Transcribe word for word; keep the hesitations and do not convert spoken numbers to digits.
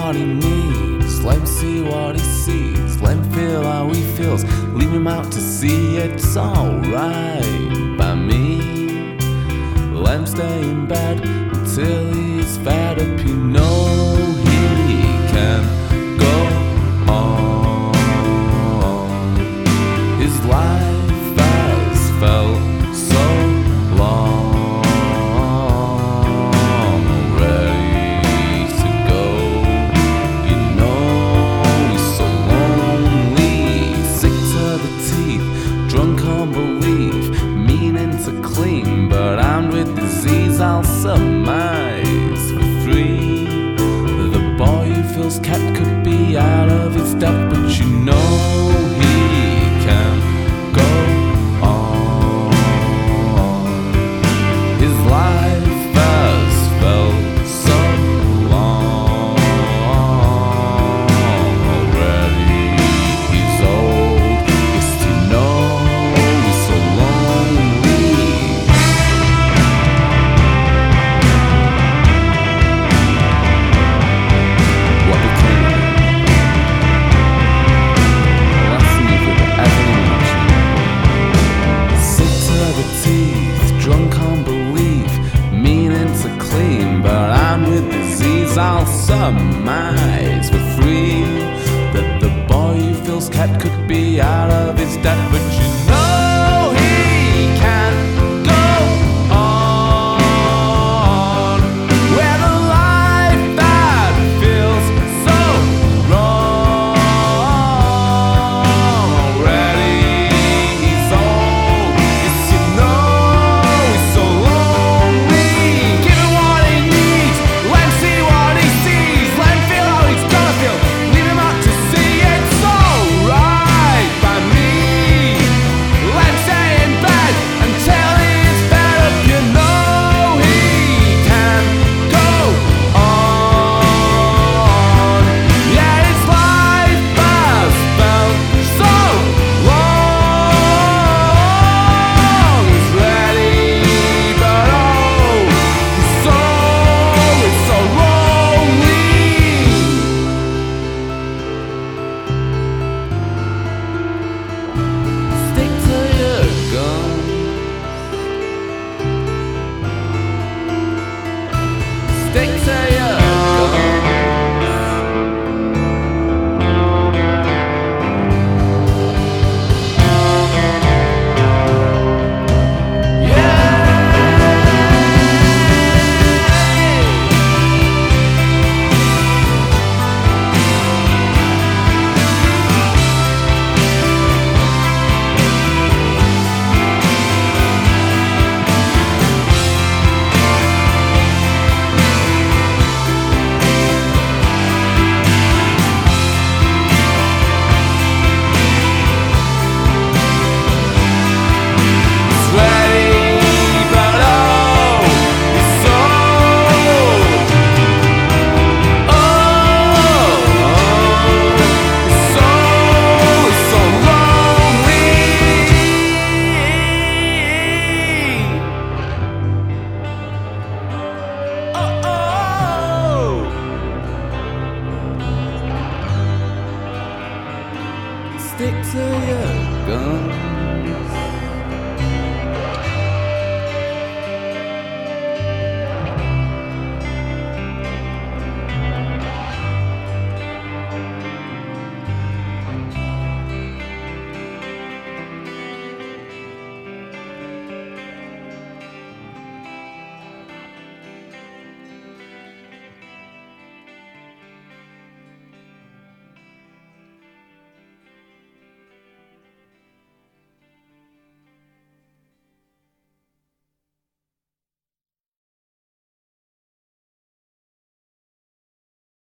what he needs. Let him see what he sees. Let him feel how he feels. Leave him out to sea. It's alright by me. Let him stay in bed until he's fed up. You know he can go on. His life has felt so long already to go. You know he's so lonely, sick to the teeth, drunk on belief, meaning to clean, but armed with disease. I'll surmise for free the boy who feels kept could be out of his depth, but you know he can go on. His life has felt so long already. He's old, yes, you know he's so lonely. What became of him? Last week with everything mentioned. Sick to the teeth, drunk on belief, meaning to clean, but I'm with disease. I'll surmise for free that the boy who feels kept could be out of his depth, but